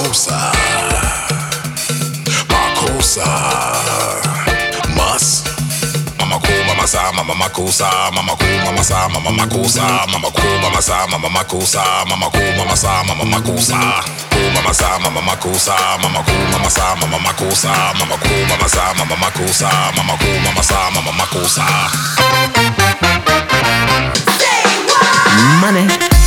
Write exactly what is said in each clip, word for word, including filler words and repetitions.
Makusa, Makusa, Mas. Mama cool, mama sa, mama makusa, mama cool, mama sa, mama makusa, mama cool, mama sa, mama makusa, mama cool, mama sa, mama makusa, cool, mama sa, mama makusa, mama cool, mama sa, mama makusa, mama cool, mama sa, mama makusa, mama cool, mama sa, mama makusa. Say what? Money.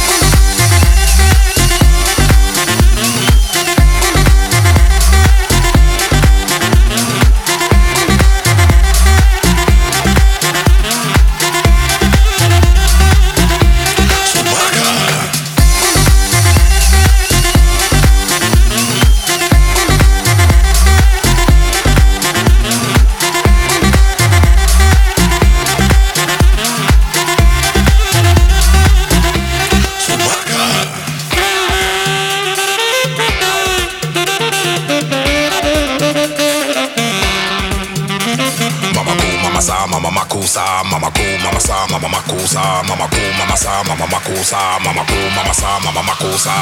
Mama makusa, mama cool, mama sa, mama makusa, mama cool, mama sa, mama makusa, mama cool, mama sa, mama makusa.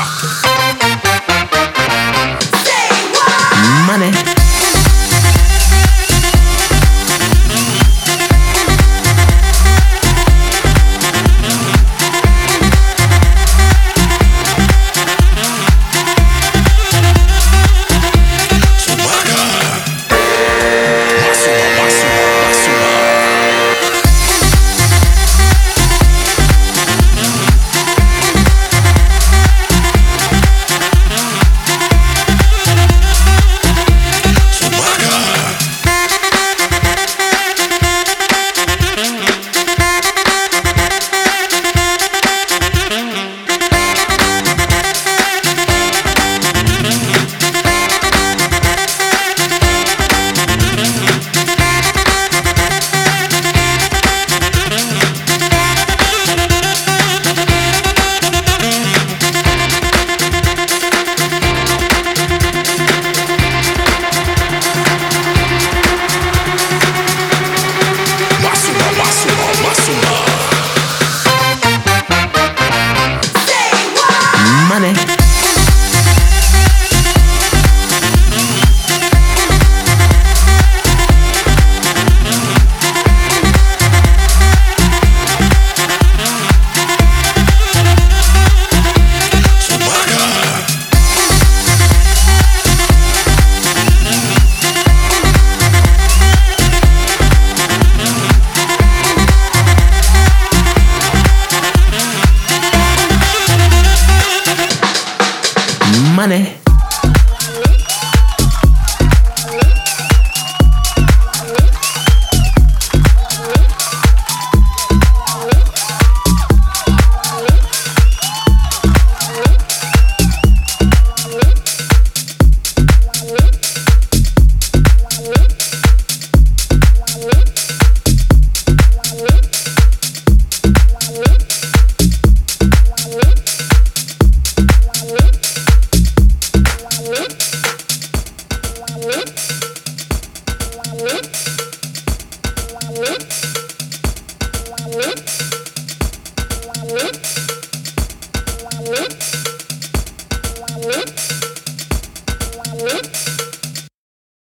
Say what? Money. Money. Money.